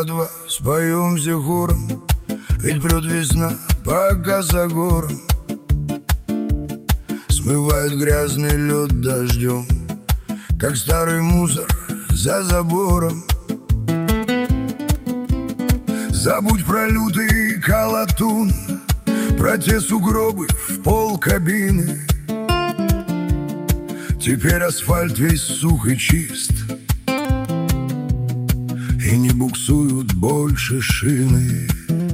два споемся хором, ведь прет весна, пока за гором смывает грязный лед дождем, как старый мусор за забором. Забудь про лютый колотун, про те сугробы в пол кабины. Теперь асфальт весь сух и чист, и не буксуют больше шины.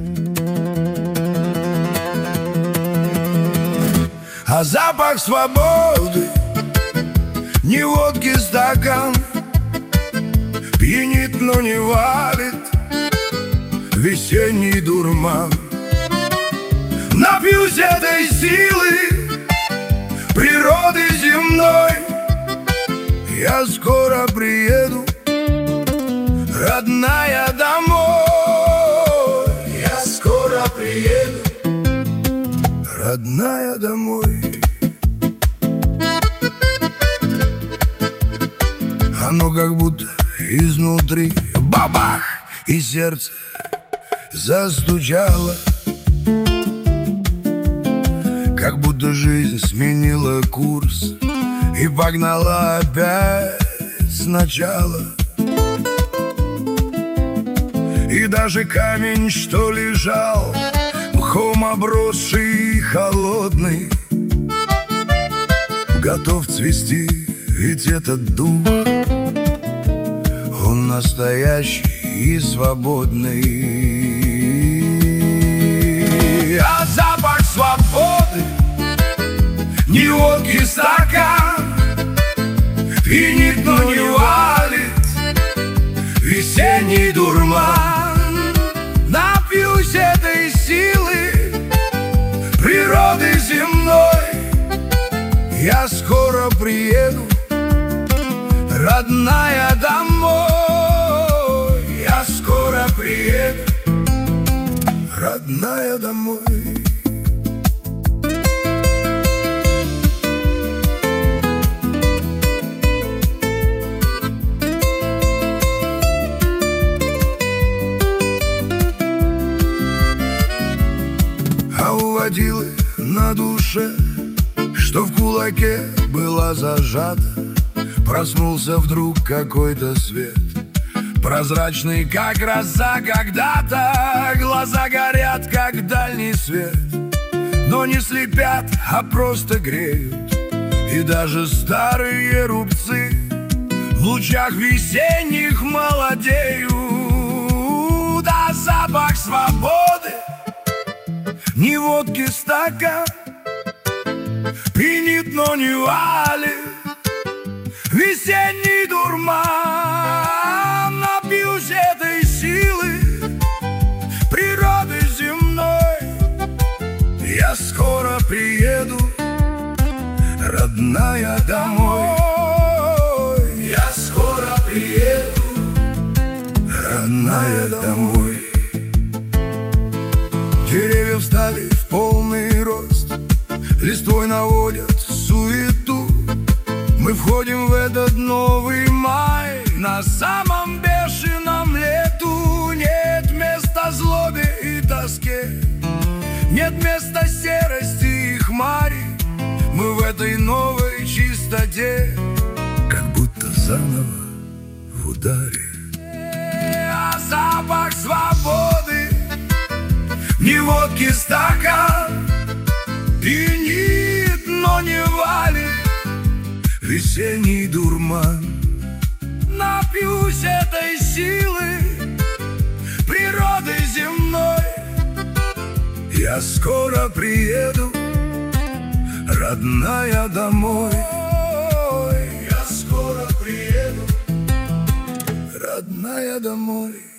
А запах свободы, не водки стакан, пьянит, но не валит весенний дурман. Напьюсь этой силы природы земной, я скоро приеду, родная, домой. Я скоро приеду, родная, домой. Оно как будто изнутри бабах, и сердце застучало, как будто жизнь сменила курс и погнала опять сначала. И даже камень, что лежал, мхом обросший и холодный, готов цвести, ведь этот дух, он настоящий и свободный. А запах свободы, не водки стакан, пьянит, но не валит весенний дурман. Напьюсь этой силы природы земной, я скоро приеду, родная, домой. Я скоро приеду, родная, домой. А у водилы на душе, что в кулаке была зажата, проснулся вдруг какой-то свет, прозрачный, как роса когда-то. Глаза горят, как дальний свет, но не слепят, а просто греют. И даже старые рубцы в лучах весенних молодеют. А запах свободы, не водки стакан, пьянит, но не валит весенний дурман. Напьюсь этой силы природы земной, я скоро приеду, родная, домой. Я скоро приеду, родная, домой. Деревья встали в полный рост, листвой наводят суету. Мы входим в этот новый май на самом бешеном лету. Нет места злобе и тоске, нет места серости и хмари. Мы в этой новой чистоте, как будто заново в ударе. А запах свободы, не водки стакан, пьянит, но не валит весенний дурман. Напьюсь этой силы природы земной, я скоро приеду, родная, домой. Я скоро приеду, родная, домой.